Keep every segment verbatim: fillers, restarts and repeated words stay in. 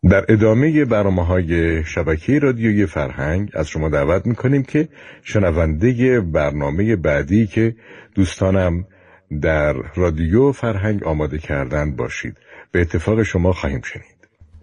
در ادامه برنامه‌های شبکه رادیویی فرهنگ از شما دعوت می‌کنیم که شنونده برنامه بعدی که دوستانم در رادیو فرهنگ آماده کردن باشید. به اتفاق شما خواهیم شنید.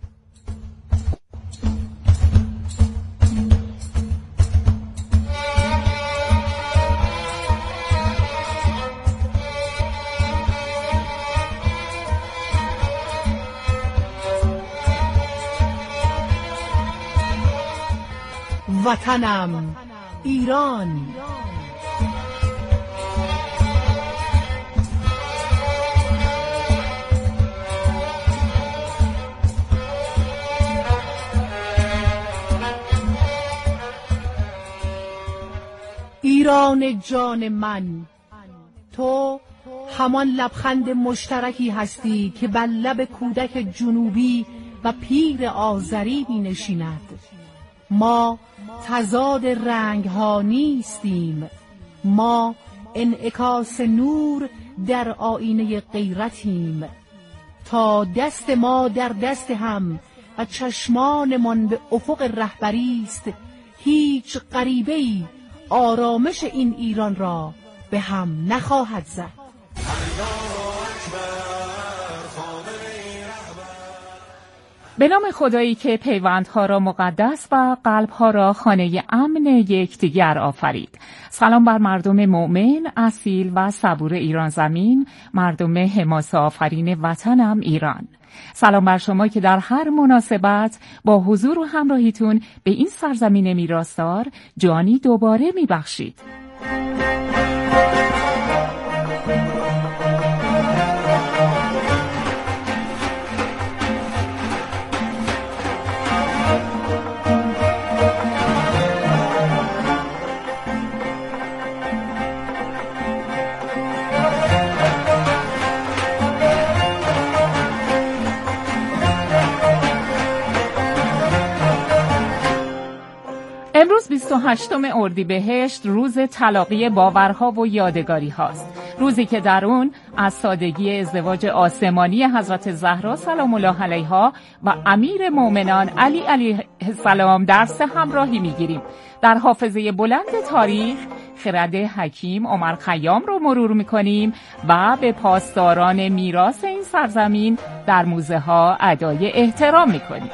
وطنم ایران، ایران جان من، تو همان لبخند مشترکی هستی که بر لب کودک جنوبی و پیر آذری می نشیند. ما تضاد رنگ ها نیستیم، ما انعکاس نور در آینه غیرتیم. تا دست ما در دست هم و چشمانمان به افق رهبری است، هیچ غریبه‌ای آرامش این ایران را به هم نخواهد زد. به نام خدایی که پیوندها را مقدس و قلبها را خانه امن یکدیگر آفرید. سلام بر مردم مؤمن، اصیل و صبور ایران زمین، مردم حماسه آفرین وطنم ایران. سلام بر شما که در هر مناسبت با حضور و همراهیتون به این سرزمین میراثدار جانی دوباره میبخشید. امروز بیست و هشتم اردیبهشت روز تلاقی باورها و یادگاری هاست. روزی که در اون از سادگی ازدواج آسمانی حضرت زهرا سلام الله علیها و امیر مومنان علی علیه السلام درس همراهی میگیریم. در حافظه بلند تاریخ خرد حکیم عمر خیام رو مرور میکنیم و به پاسداران میراث این سرزمین در موزه ها ادای احترام میکنیم.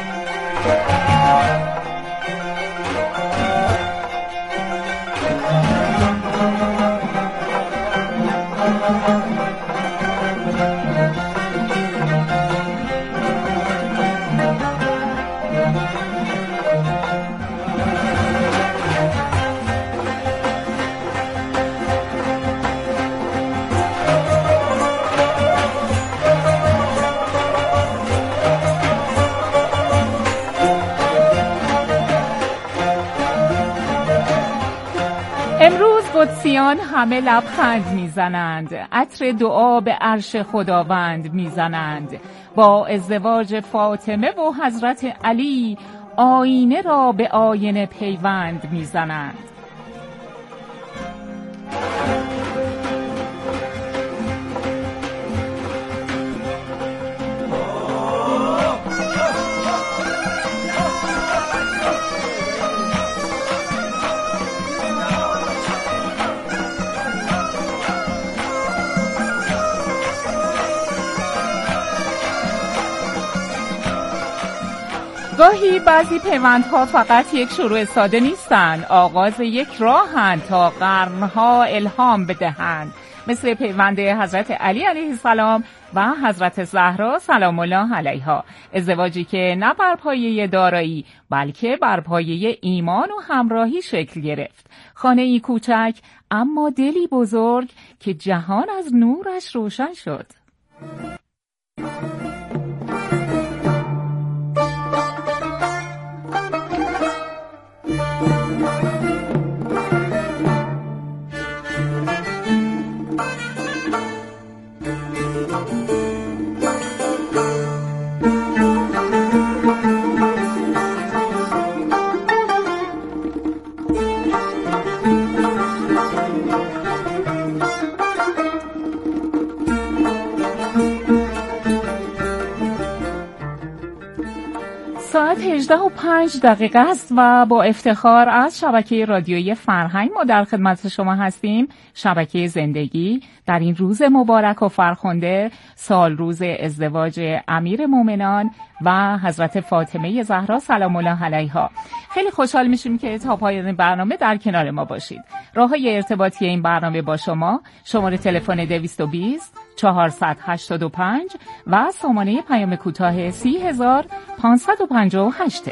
قدسیان همه لبخند میزنند، عطر دعا به عرش خداوند میزنند. با ازدواج فاطمه و حضرت علی آینه را به آینه پیوند میزنند. گاهی بعضی پیوندها فقط یک شروع ساده نیستند، آغاز یک راهند تا قرنها الهام بدهند، مثل پیوند حضرت علی علیه السلام و حضرت زهرا سلام الله علیها. ازدواجی که نه بر پایه دارایی بلکه بر پایه ایمان و همراهی شکل گرفت. خانه‌ای کوچک اما دلی بزرگ که جهان از نورش روشن شد. ساعت هجده و پنج دقیقه است و با افتخار از شبکه رادیویی فرهنگ ما در خدمت شما هستیم. شبکه زندگی در این روز مبارک و فرخنده، سال روز ازدواج امیر مومنان و حضرت فاطمه زهرا سلام الله علیها. خیلی خوشحال میشیم که تا پایان برنامه در کنار ما باشید. راههای ارتباطی این برنامه با شما: شماره تلفن دویست و بیست چهارصد و هشتاد و پنج و سامانه پیام کوتاه سی هزار پانصد و پنجاه و هشت.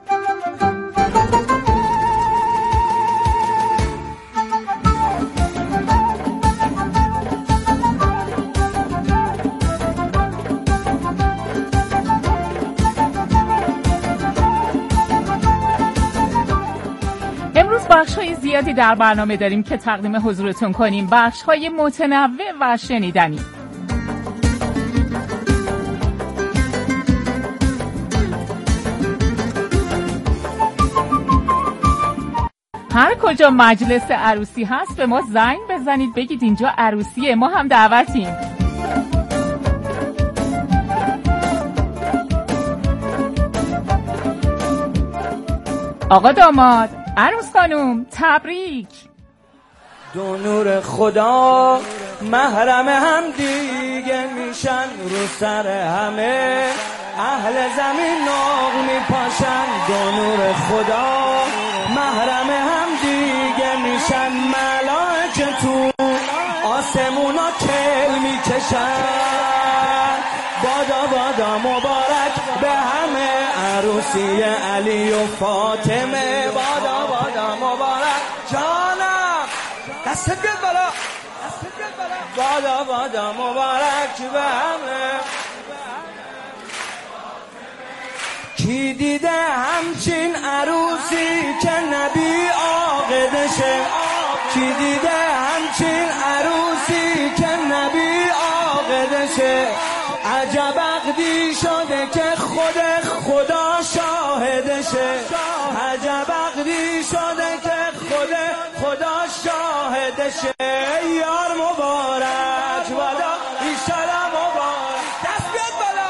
امروز بخش‌های زیادی در برنامه داریم که تقدیم حضورتون کنیم، بخش‌های متنوع و شنیدنی. هر کجا مجلس عروسی هست به ما زنگ بزنید، بگید اینجا عروسیه، ما هم دعوتیم. آقا داماد، عروس خانوم، تبریک. دو نور خدا محرم هم دیگه میشن، رو سر همه اهل زمین ناغ میپاشن. دو نور خدا محرم هم دیگه میشن، ملائکه تو آسمونا کل میکشن. بادا بادا مبارک به همه عروسی علی و فاطمه. بادا بادا مبارک جانم، دست بیاد بالا. بادا بادا مبارک به همه. کی دیده همچین عروسی که نبی عاقدشه؟ کی دیده همچین عروسی که نبی عاقدشه؟ عجب عقدی شده که خود خدا شاهدشه. عجب عقدی شده که خود خدا شاهدشه. یار مبارک بادا ایشالا مبارک. دست بیاد بالا.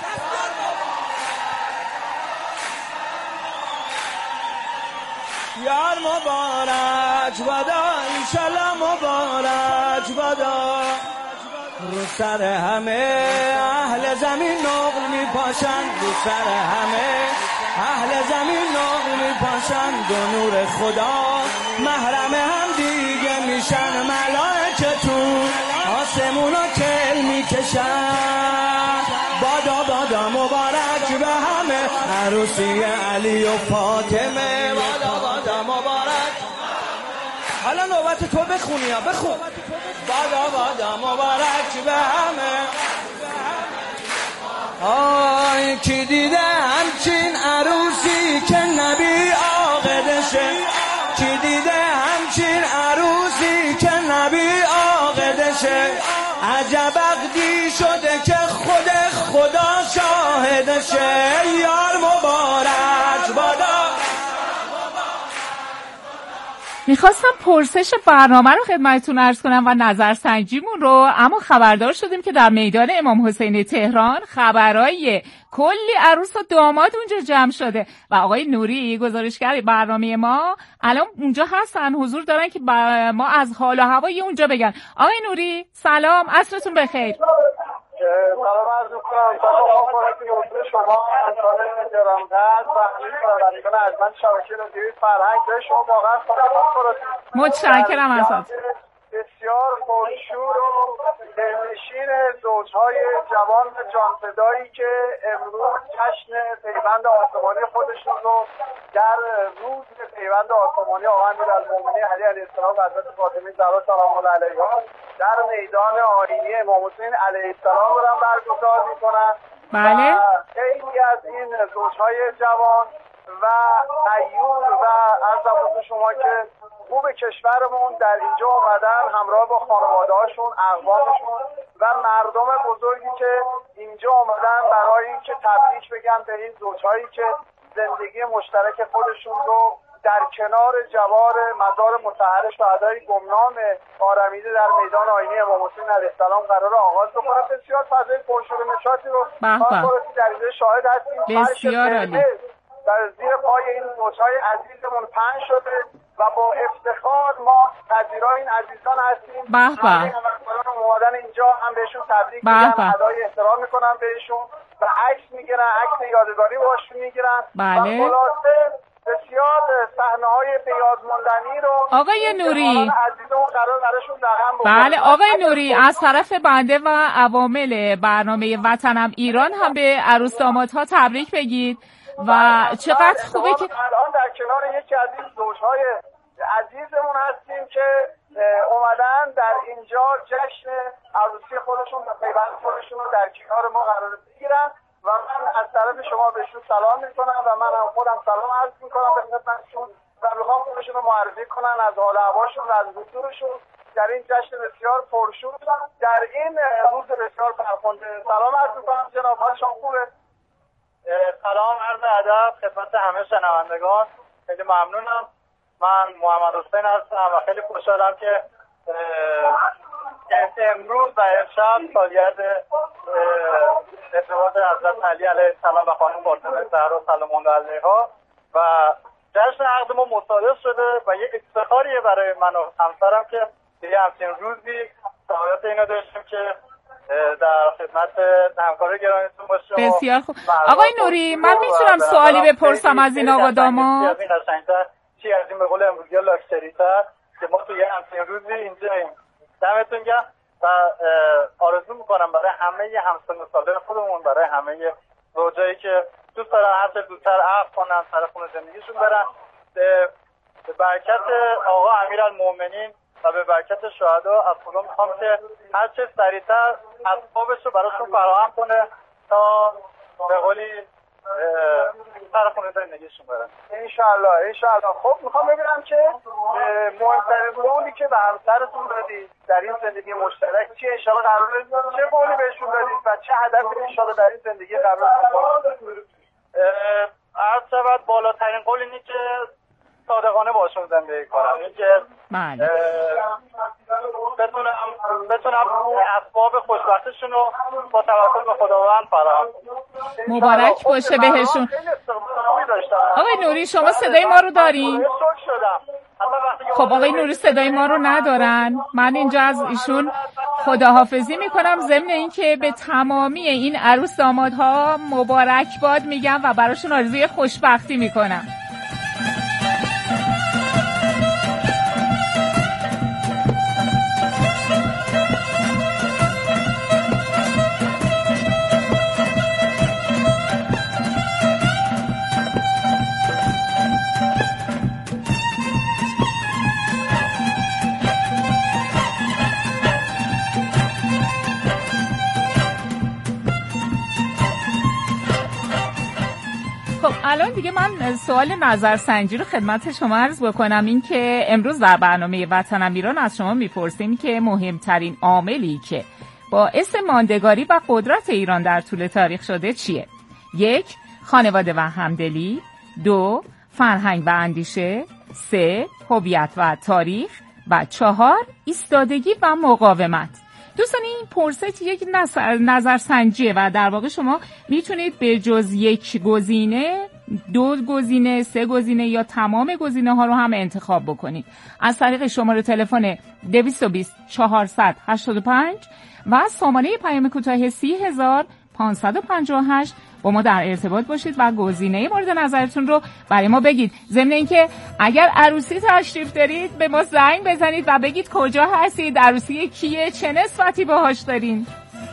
یار مبارک بادا ایشالا مبارک بادا. رو سر همه اهل زمین نقل میپاشن، رو سر همه اهل زمین نقل میپاشن. دو نور خدا محرم هم دیگه میشن، ملائکه تو آسمونا کل میکشن. بادا بادا مبارک به همه عروسی علی و فاطمه. بادا بادا مبارک. حالا نوبت تو بخونی یا بخون. بادا بادا مبارک به همه. آی کی دیده همچین عروسی که نبی عاقدشه؟ کی دیده همچین عروسی که نبی عاقدشه؟ عجب عقدی شده که خود خدا شاهدشه. یار مبارک بادا. میخواستم پرسش برنامه رو خدمتتون عرض کنم و نظرسنجیمون رو، اما خبردار شدیم که در میدان امام حسین تهران خبرای کلی عروس و داماد اونجا جمع شده و آقای نوری گزارشگر برنامه ما الان اونجا هستن، حضور دارن که ما از حال و هوای اونجا بگن. آقای نوری سلام، عصرتون بخیر. سلام عرض می‌کنم. سلام خدمت شما انسان گرامی‌قدر و همه شنوندگان ارجمند شبکه رادیویی فرهنگ. به شما واقعا سلام. متشکرم ازت. بسیار پرشور و دلنشین زوجهای جوان و جانفدایی که امروز جشن پیوند آسمانی خودشون رو در روز پیوند آسمانی آقا امیرالمومنین علی علیه السلام و حضرت فاطمه زهرا سلام الله علیها در میدان آیینی امام حسین علیه السلام رو برگزار میکنن. بله. خیلی از این زوجهای جوان و غیور و عرضم به شما که خوب کشورمون در اینجا آمدن همراه با خانواده‌هاشون، اقوامشون و مردم بزرگی که اینجا آمدن برای اینکه تبریک بگن به این زوجهایی که زندگی مشترک خودشون رو در کنار جوار مزار مطهر شهدای گمنام آرمیده در میدان آیینی امام حسین علیه السلام قرار آغاز بکنن. بسیار فضای پرشور و نشاطی رو خاص در اینجا شاهد هستیم. بسیار عالی. در زیر پای این زوجهای عزیزمون پهن شده و با افتخار ما پذیرای این عزیزان هستیم. به به. اومدن اینجا هم بهشون تبریک میگم، ادای احترام میکنم بهشون و عکس میگیرن، عکس یادگاری باشون میگیرن. بله. و خلاصه بسیار صحنه‌های به یاد ماندنی رو آقای نوری عزیزمون قرار براشون رقم بکنیم. بله آقای نوری، از طرف بنده و عوامل برنامه وطنم ایران هم به عروس دامادها تبریک بگید و چقدر خوبه که الان در کنار یکی از این زوجهای عزیزمون هستیم که اومدن در اینجا جشن عروسی خودشون و پیوند خودشون رو در کنار ما قرار بگیرن و من از طرف شما بهشون سلام میکنم و من هم خودم سلام عرض میکنم به خدمتشون و میخوام خودشون رو معرفی کنن از حال هواشون و از حضورشون در این جشن بسیار پرشور در این روز بسیار فرخنده. سلام عرض میکنم جناب، حالشون خوبه؟ سلام عرض ادب خدمت همه شنوندگان، خیلی ممنونم. من محمد حسین هستم و خیلی خوشحالم که امروز و امشب سالگرد ازدواج حضرت علی علیه السلام و خانم فاطمه زهرا سلام الله علیها و جشن عقد ما مصادف شده و یه افتخاریه برای من و همسرم که یه همچین روزی سعادت اینو داشتیم که در خدمت همکار گرامیتون باشیم. بسیار خوب. آقای نوری، من میتونم سوالی بپرسم از این آقا داماد؟ چی از این به قول امروزی ها لاکچری تر که ما توی همچین روزی اینجاییم. دمتون گرم و آرزو میکنم برای همه همسن و سالان خودمون، برای همه زوجایی که دوست دارن هر چه زودتر عقد کنن، سر خونه زندگیشون برن، به برکت آقا امیرالمومنین و به برکت شهدا از خدا میخوام که هر چه سریعتر اسبابش رو براشون فراهم کنه تا به قولی سر خونه زندگیشون برن. انشالله انشالله. خب میخوام ببینم که مهمترین قولی که به همسرتون دادید در این زندگی مشترک چیه؟ انشالله قراره چه قولی بهشون دادید و چه هدفی انشالله در این زندگی قراره دارید؟ عرض شود بالاترین قول اینه که صادقانه باشون زندگی کنم، این که بله بتونم بتونم اسباب خوشبختیشون رو با توکل به خداوند فراهم کنم. مبارک باشه بهشون. آقای نوری شما صدای ما رو دارین؟ خب آقای نوری صدای ما رو ندارن. من اینجا از ایشون خداحافظی میکنم، ضمن اینکه به تمامی این عروس دامادها مبارک باد میگم و براشون آرزوی خوشبختی میکنم. الان دیگه من سوال نظرسنجی رو خدمت شما عرض بکنم، این که امروز در برنامه وطنم ایران از شما میپرسیم که مهمترین عاملی که باعث ماندگاری و قدرت ایران در طول تاریخ شده چیه؟ یک، خانواده و همدلی. دو، فرهنگ و اندیشه. سه، هویت و تاریخ. و چهار، ایستادگی و مقاومت. دوستان این پرسش یک نظرسنجیه و در واقع شما میتونید به جز یک گزینه، دو گزینه، سه گزینه یا تمام گزینه ها رو هم انتخاب بکنید از طریق شماره تلفن دویست و بیست چهارصد هشتاد و پنج و سامانه پیام کوتاه سی هزار پانصد و پنجاه و هشت با ما در ارتباط باشید و گزینه مورد نظرتون رو برای ما بگید. ضمن اینکه اگر عروسی تشریف دارید به ما زنگ بزنید و بگید کجا هستید، عروسی کیه، چه نسبتی باهاش دارین.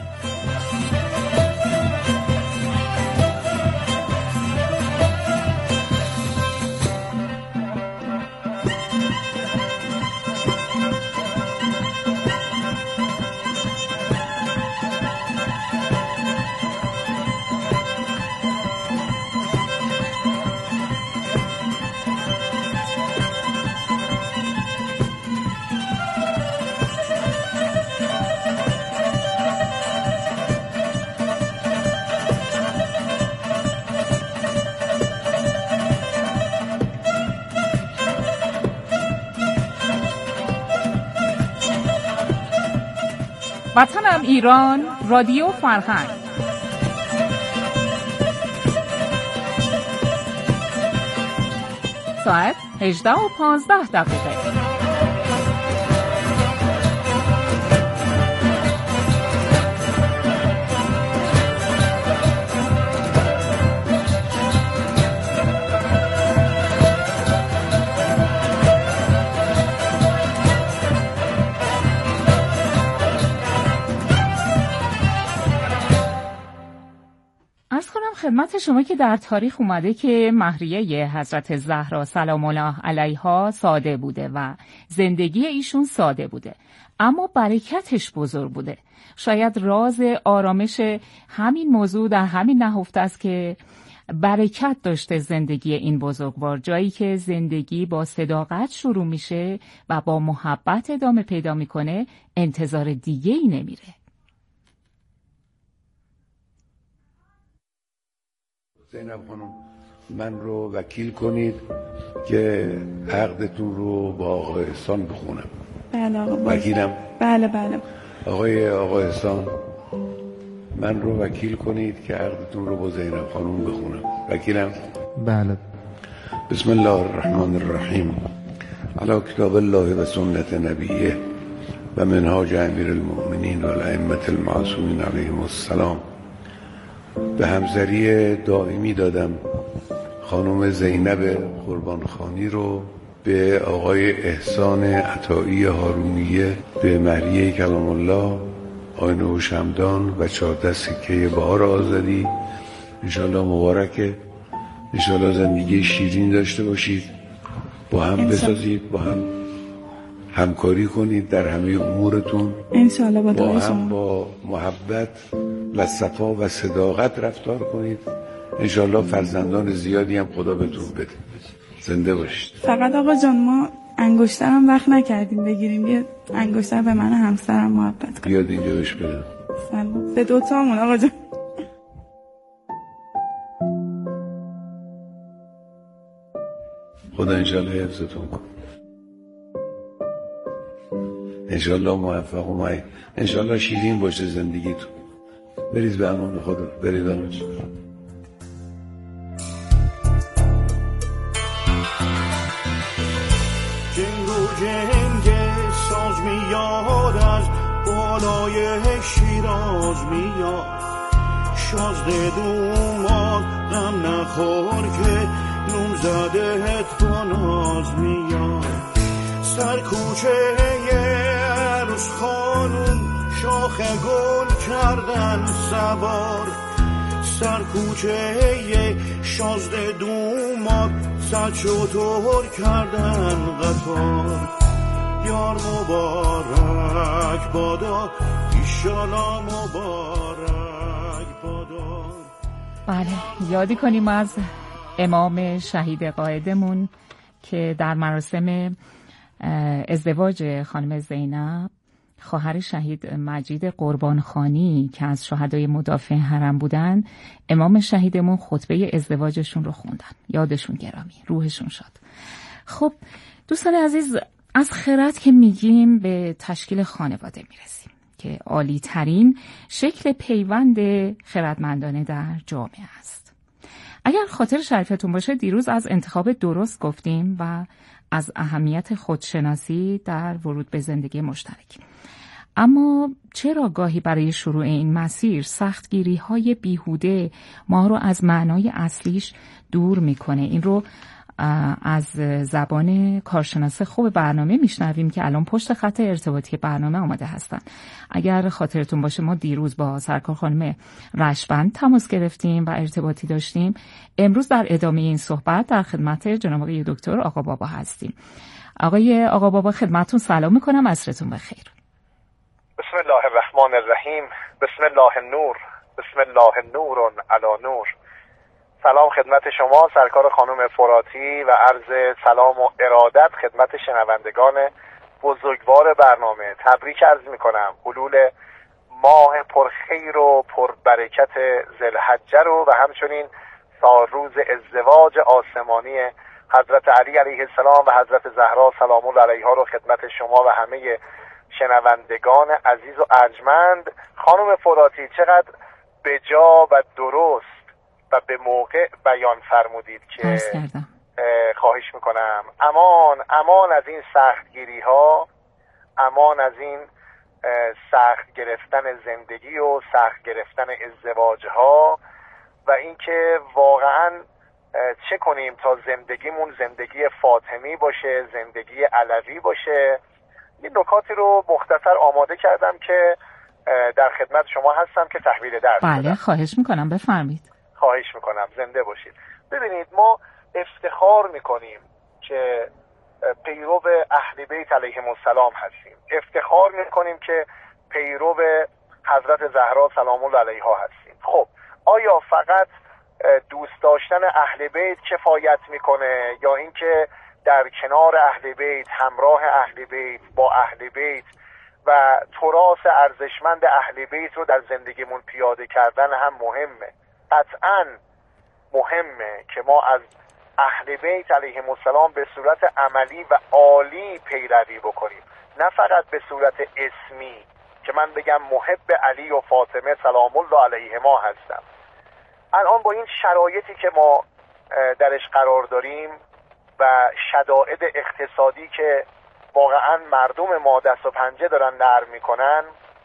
وطنم ایران، رادیو فرهنگ. ساعت هجده و پانزده دقیقه. عرض کنم خدمت شما که در تاریخ اومده که مهریه حضرت زهرا سلام الله علیها ساده بوده و زندگی ایشون ساده بوده، اما برکتش بزرگ بوده. شاید راز آرامش همین موضوع در همین نهفته است که برکت داشته زندگی این بزرگوار، جایی که زندگی با صداقت شروع میشه و با محبت ادامه پیدا میکنه، انتظار دیگه ای نمیره. زینب خانم، من رو وکیل کنید که عقدتون رو با آقای احسان بخونم. بله آقا. وکیلم؟ بله بله. آقای آقای احسان، من رو وکیل کنید که عقدتون رو با زینب خانم بخونم. وکیلم؟ بله. بسم الله الرحمن الرحیم. علی کتاب الله و سنت نبیه و منهاج امیر المؤمنین و الائمه المعصومین علیهم السلام. به همسری دائمی دادم خانم زینب قربانخانی رو به آقای احسان عطایی هارونیه به مهریه کلام الله آینه و شمدان و چهارده سکه بهار آزادی. انشالله مبارکه، انشالله زندگی شیرین داشته باشید، با هم بسازید، با هم همکاری کنید در همه امورتون، انشالله با, با هم با محبت و صفا و صداقت رفتار کنید. انشالله فرزندان زیادی هم خدا بهتون بده. زنده باشید. فقط آقا جان ما انگشترم وقت نکردیم بگیریم، یه انگشتر به من همسرم محبت کنید. بیاد اینجا بهش بدم. سلام به دو تامون آقا جان. خدا انشالله حفظتون کن، انشالله موفق و معین، انشالله شیرین باشه زندگیتون. برید به امان خدا، برید آنجا. جنگ و جنگ ساز میاد از بالای شیراز میاد، شازده دوماد غم نخور که نون زده تو ناز میاد. سر کوچه عروس خانوم شاخ گل کردن سوار، سر کوچه شازده دوماد صد شتر کردن قطار. یار مبارک بادا، ایشالا مبارک بادا. بله، یادی کنیم از امام شهید قائدمون که در مراسم ازدواج خانم زینب خواهر شهید مجید قربانخانی که از شهدای مدافع حرم بودن، امام شهیدمون خطبه ازدواجشون رو خوندن. یادشون گرامی، روحشون شاد. خب دوستان عزیز، از خرد که میگیم به تشکیل خانواده میرسیم که عالی ترین شکل پیوند خردمندانه در جامعه است. اگر خاطر شریفتون باشه، دیروز از انتخاب درست گفتیم و از اهمیت خودشناسی در ورود به زندگی مشترک. اما چرا گاهی برای شروع این مسیر سختگیری‌های بیهوده ما رو از معنای اصلیش دور میکنه؟ این رو از زبان کارشناس خوب برنامه میشنویم که الان پشت خط ارتباطی برنامه آماده هستن. اگر خاطرتون باشه ما دیروز با سرکار خانم رشبند تماس گرفتیم و ارتباطی داشتیم. امروز در ادامه این صحبت در خدمت جناب آقای دکتر آقا بابا هستیم. آقای آقا بابا خدمتتون سلام میکنم، عصرتون بخیر. بسم الله الرحمن الرحیم. بسم الله النور. بسم الله نور علی نور. سلام خدمت شما سرکار خانم فراتی و عرض سلام و ارادت خدمت شنوندگان بزرگوار برنامه. تبریک عرض میکنم حلول ماه پرخیر و پربرکت ذوالحجه رو و همچنین سالروز ازدواج آسمانی حضرت علی علیه السلام و حضرت زهرا سلام الله علیها رو خدمت شما و همه شنوندگان عزیز و ارجمند. خانم فراتی چقدر بجا و درست و به موقع بیان فرمودید که خواهش میکنم امان امان از این سختگیری ها، امان از این سخت گرفتن زندگی و سخت گرفتن ازدواج ها، و اینکه واقعا چه کنیم تا زندگیمون زندگی فاطمی باشه، زندگی علوی باشه. این نکاتی رو مختصر آماده کردم که در خدمت شما هستم که تحویل درس بدم. بله خواهش میکنم بفرمایید. خواهش میکنم، زنده باشید. ببینید ما افتخار میکنیم که پیرو اهل بیت علیهم السلام هستیم، افتخار میکنیم که پیرو حضرت زهرا سلام الله علیها هستیم. خب آیا فقط دوست داشتن اهل بیت کفایت میکنه، یا اینکه در کنار اهل بیت، همراه اهل بیت، با اهل بیت و تراث ارزشمند اهل بیت رو در زندگیمون پیاده کردن هم مهمه؟ قطعاً مهمه که ما از اهل بیت علیهم السلام به صورت عملی و عالی پیروی بکنیم، نه فقط به صورت اسمی که من بگم محب علی و فاطمه سلام الله علیهما هستم. الان با این شرایطی که ما درش قرار داریم و شدائد اقتصادی که واقعا مردم ما دست و پنجه دارن نرم میکنن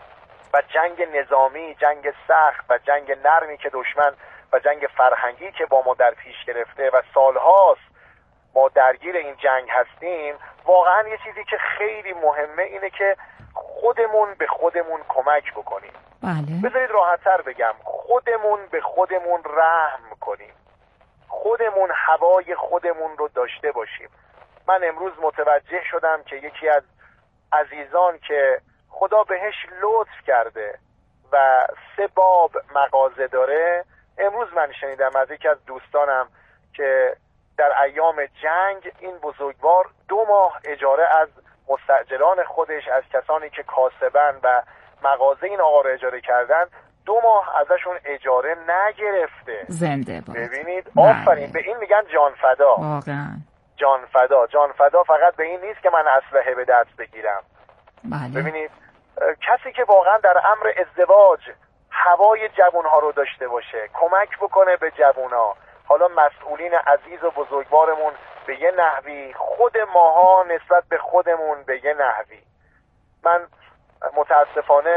و جنگ نظامی، جنگ سخت و جنگ نرمی که دشمن و جنگ فرهنگی که با ما در پیش گرفته و سالهاست ما درگیر این جنگ هستیم، واقعا یه چیزی که خیلی مهمه اینه که خودمون به خودمون کمک بکنیم. بله. بذارید راحت‌تر بگم، خودمون به خودمون رحم کنیم، خودمون هوای خودمون رو داشته باشیم. من امروز متوجه شدم که یکی از عزیزان که خدا بهش لطف کرده و سه باب مغازه داره، امروز من شنیدم از یکی از دوستانم که در ایام جنگ این بزرگوار دو ماه اجاره از مستاجران خودش، از کسانی که کاسبن و مغازه این آقا رو اجاره کردن، دو ماه ازشون اجاره نگرفته. زنده باد. ببینید آفرین، به این میگن جان فدا. واقعا جان فدا. جان فدا فقط به این نیست که من اسلحه به دست بگیرم. بله. ببینید کسی که واقعا در امر ازدواج هوای جوانها رو داشته باشه، کمک بکنه به جوانها، حالا مسئولین عزیز و بزرگوارمون به یه نحوی، خود ماها نسبت به خودمون به یه نحوی. من متاسفانه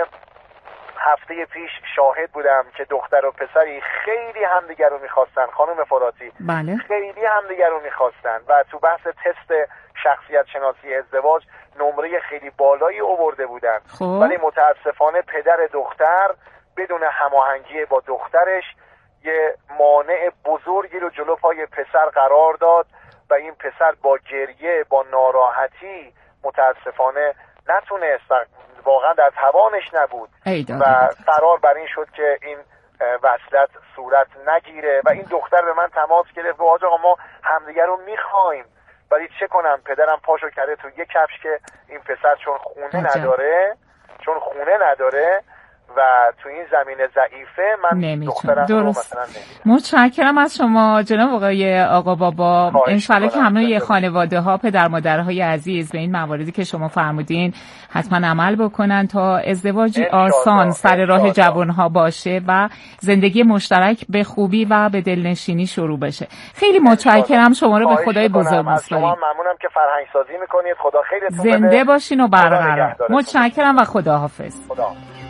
هفته پیش شاهد بودم که دختر و پسری خیلی همدیگر رو میخواستن، خانم فراتی. بله. خیلی همدیگر رو میخواستن و تو بحث تست شخصیت شناسی ازدواج نمره خیلی بالایی آورده بودن. خب. ولی متاسفانه پدر دختر بدون هماهنگی با دخترش یه مانع بزرگی رو جلو پای پسر قرار داد و این پسر با گریه، با ناراحتی متاسفانه نتونست، واقعا در توانش نبود و قرار بر این شد که این وصلت صورت نگیره و این دختر به من تماس گرفت و آقا ما همدیگه رو میخوایم، ولی چه کنم پدرم پاشو کرده تو یک کفش که این پسر چون خونه عجب. نداره چون خونه نداره و تو این زمینه ضعیفه، من دخترم رو مثلا نمیدم. متشکرم از شما جناب آقای آقا بابا. انشالله که همه خانواده ها، پدر مادرهای عزیز به این مواردی که شما فرمودین حتما عمل بکنن تا ازدواجی آسان سر راه جوان ها باشه و زندگی مشترک به خوبی و به دلنشینی شروع بشه. خیلی متشکرم، شما رو به خدای بزرگ میسپاریم. شما ممنونم که فرهنگ سازی میکنید. خدا خیرتون بده. زنده باشین و برقرار. متشکرم و خداحافظ. خدا.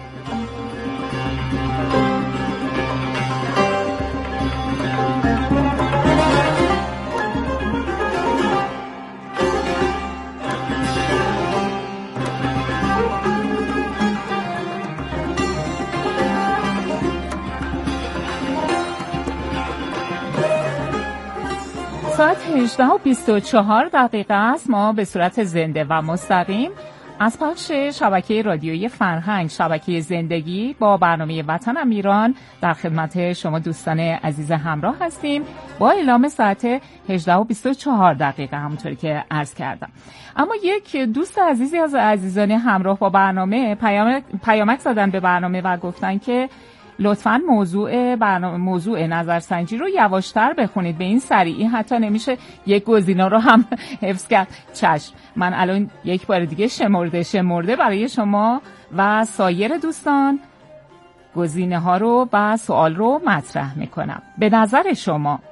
ساعت هجده و بیست و چهار دقیقه است. ما به صورت زنده و مستقیم از پخش شبکه رادیویی فرهنگ، شبکه زندگی با برنامه وطنم ایران در خدمت شما دوستان عزیز همراه هستیم با اعلام ساعت هجده و بیست و چهار دقیقه همونطوری که عرض کردم. اما یک دوست عزیزی از عزیزان همراه با برنامه پیام پیامک زدن به برنامه و گفتن که لطفاً موضوع برنامه موضوع نظرسنجی رو یواشتر بخونید، به این سریعی حتی نمیشه یک گزینه رو هم حفظ کرد. چشم، من الان یک بار دیگه شمرده شمرده برای شما و سایر دوستان گزینه ها رو و سوال رو مطرح میکنم. به نظر شما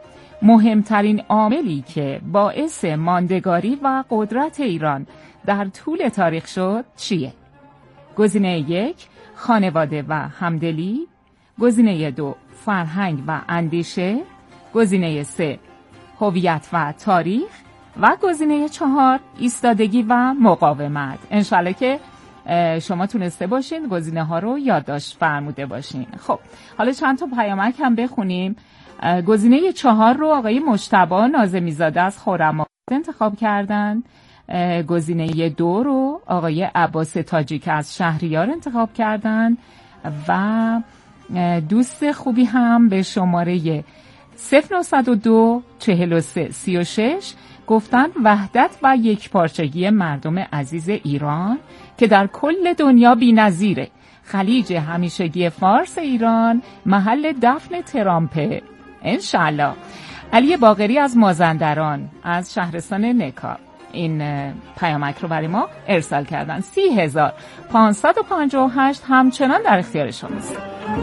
مهمترین عاملی که باعث ماندگاری و قدرت ایران در طول تاریخ شد چیه؟ گزینه یک خانواده و همدلی، گزینه دو فرهنگ و اندیشه، گزینه سه هویت و تاریخ و گزینه چهار ایستادگی و مقاومت. انشالله که شما تونسته باشین گزینه ها رو یادداشت فرموده باشین. خب حالا چند تا پیامک هم بخونیم. گزینه چهار رو آقای مجتبی ناظمی زاده از خرم‌آباد انتخاب کردن. گزینه دو رو آقای عباس تاجیک از شهریار انتخاب کردن و دوست خوبی هم به شماره صفر نه صفر دو چهل و سه سی و شش گفتن وحدت و یکپارچگی مردم عزیز ایران که در کل دنیا بی‌نظیره. خلیج همیشگی فارس ایران محل دفن ترامپه. انشالله. علی باقری از مازندران از شهرستان نکا این پیامک رو برای ما ارسال کردن. سی هزار پانصد و پنجاه و هشت همچنان در اختیار شماست.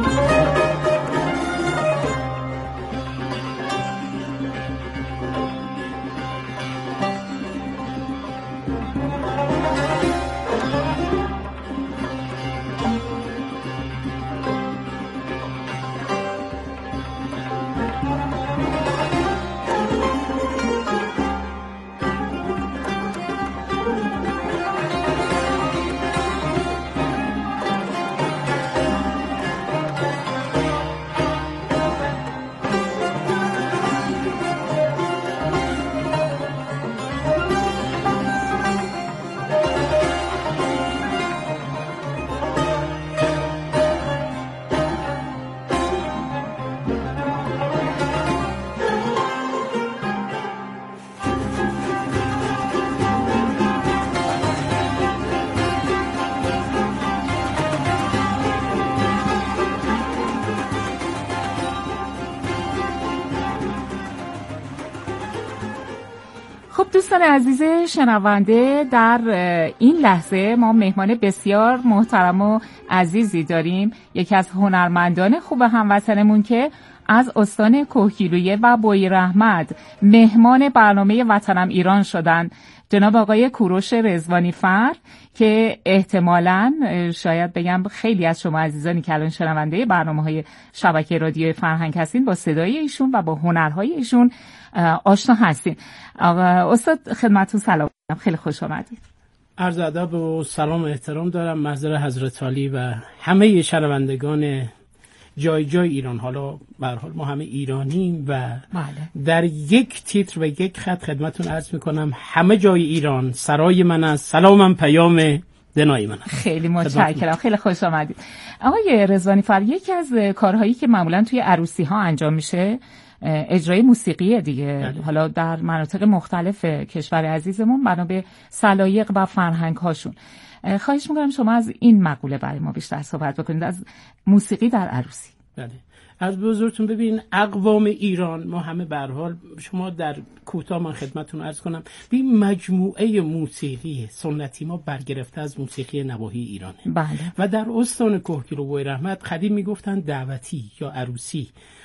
دوستان عزیز شنونده، در این لحظه ما مهمان بسیار محترم و عزیزی داریم. یکی از هنرمندان خوب هموطنمون که از استان کوهگیلویه و بویراحمد مهمان برنامه وطنم ایران شدن، جناب آقای کوروش رضوانی فر که احتمالاً شاید بگم خیلی از شما عزیزانی که الان شنونده برنامه‌های شبکه رادیوی فرهنگ هستین با صدای ایشون و با هنرهای ایشون آشنا هستین. آقا استاد خدمتتون سلام، خیلی خوش آمدید. عرض ادب و سلام و احترام دارم محضر حضرت عالی و همه شنوندگان جای جای ایران. حالا به هر حال ما همه ایرانیم و بله. در یک تیتر و یک خط خدمتتون عرض میکنم همه جای ایران سرای من است، سلامم پیام دنای من است. خیلی متشکرم، خیلی خوش آمدید. آقای رضوانی فر، یکی از کارهایی که معمولا توی عروسی ها انجام میشه اجرای موسیقی دیگه. بله. حالا در مناطق مختلف کشور عزیزمون بنا به سلایق و فرهنگ هاشون. خواهش میکنم شما از این مقوله برای ما بیشتر صحبت بکنید، از موسیقی در عروسی. بله. از بزرگتون ببین اقوام ایران ما همه به هر حال، شما در کوتاه من خدمتتون عرض کنم، ببین مجموعه موسیقی سنتی ما برگرفته از موسیقی نواحی ایرانه. بله. و در استان کوهگیلو و بویراحمد قدیم میگفتن دعوتی یا عروسی.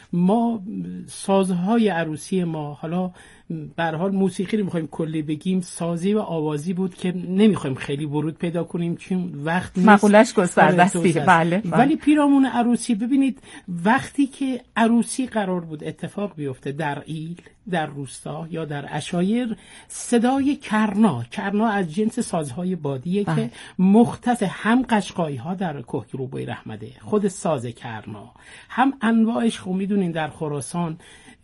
ما سازهای عروسی ما، حالا به هر حال موسیقی رو می‌خوایم کلی بگیم، سازی و آوازی بود که نمی‌خوایم خیلی ورود پیدا کنیم چون وقت نیست. مقولش گستردستی. بله. ولی پیرامون عروسی ببینید وقتی که عروسی قرار بود اتفاق بیفته در ایل، در روستا یا در عشایر، صدای کرنا، کرنا از جنس سازهای بادیه بله. که مختص هم قشقایی‌ها در کوهگیلو و بویراحمده، خود ساز کرنا، هم انواعش خب میدونین در خراسان.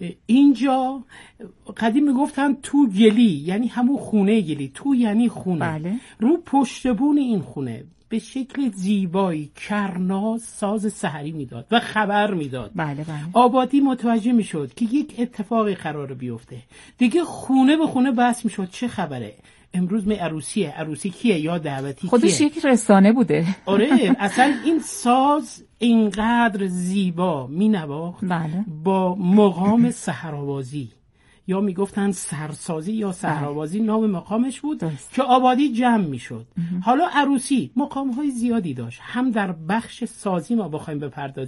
اینجا قدیم میگفتن تو گلی، یعنی همون خونه گلی، تو یعنی خونه. بله. رو پشتبون این خونه به شکل زیبایی کرنا ساز سحری میداد و خبر میداد. بله بله. آبادی متوجه میشد که یک اتفاقی قراره بیفته، دیگه خونه به خونه بحث میشد چه خبره، امروز می عروسیه، عروسی کیه یا دعوتی خودش کیه. یک رسانه بوده. آره اصلا این ساز اینقدر زیبا می نواخت. بله. با مقام سحرآوازی یا میگفتن سرسازی یا سحرآوازی نام مقامش بود دست. که آبادی جمع میشد. حالا عروسی مقام‌های زیادی داشت، هم در بخش سازی ما بخوایم بپردازیم